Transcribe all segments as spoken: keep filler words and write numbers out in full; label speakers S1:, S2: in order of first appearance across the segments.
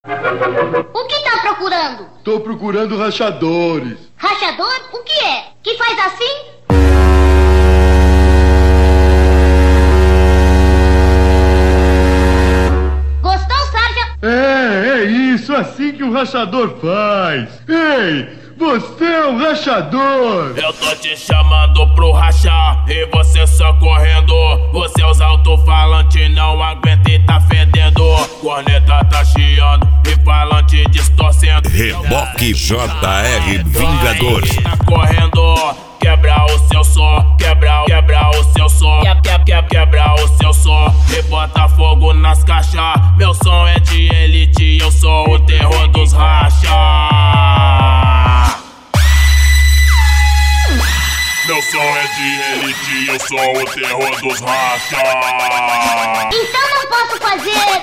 S1: O que tá procurando?
S2: Tô procurando rachadores.
S1: Rachador? O que é? Que faz assim? Gostou, Sarja?
S2: É, é isso, assim que o rachador faz. Ei! Você é um rachador!
S3: Eu tô te chamando pro rachar e você só correndo. Você usa alto-falante, não aguenta e tá fedendo. Corneta tá chiando e falante distorcendo.
S4: Reboque J R Vingadores.
S3: Tá correndo, quebra o seu som, quebra, quebra o seu som, quebra, quebra, quebra o seu som e bota fogo nas caixas. Meu som é de elite, eu sou o terror dos racha. Meu som é de elite, eu sou o terror dos racha.
S1: Então não posso fazer.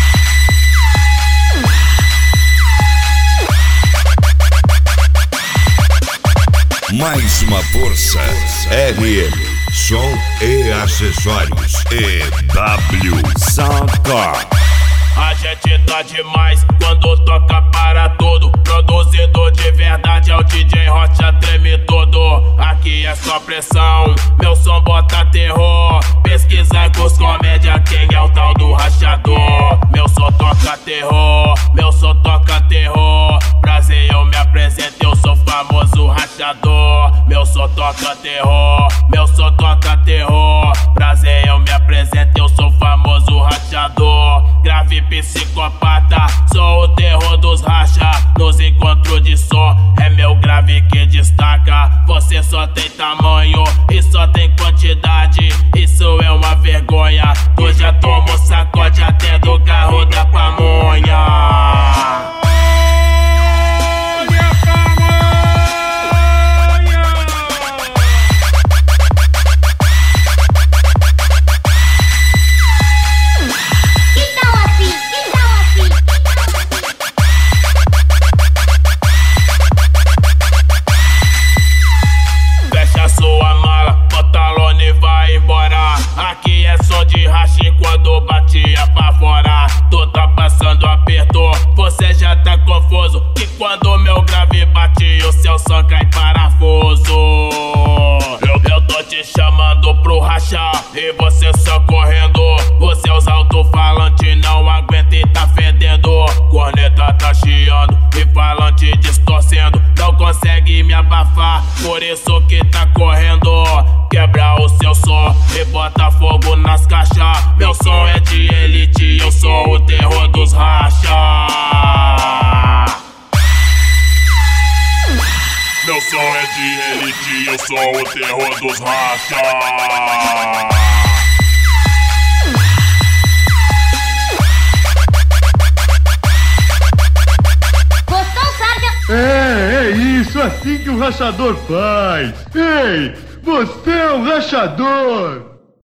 S4: Mais uma força. R M, som e acessórios. E W Soundcore.
S3: A gente tá demais quando toca para tudo. Produzido de verdade é o D J Rocha, treme todo. Aqui é só pressão, meu som bota terror. Pesquisa com os comédia, quem é o tal do rachador. Meu som toca terror, meu som toca terror. Prazer, eu me apresento, eu sou famoso rachador. Meu som toca terror, meu som toca terror. Prazer, eu me apresento, eu sou famoso rachador. Grave psicopata, sou o terror dos racha. Nos encontros de som, é meu grave que destaca. Você só tem tamanho e só tem quantidade. Isso é uma vergonha. Tu já tomou sacode até do carro da pamonha. Aqui é som de racha quando batia pra fora. Tu tá passando aperto, você já tá confuso. Que quando meu grave bate, o seu som cai parafuso. Eu, eu tô te chamando pro rachar e você só correndo. Você usa alto-falante, não aguenta e tá fedendo. Corneta tá chiando e falante distorcendo. Não consegue me abafar, por isso que tá correndo. Quebra o seu som e bota fogo nas caixas. Meu som é de elite, eu sou o terror dos racha. Meu som é de elite, eu sou o terror dos racha.
S1: Gostou, Sarja?
S2: É, é isso, assim que o rachador faz. Ei! Você é um rachador!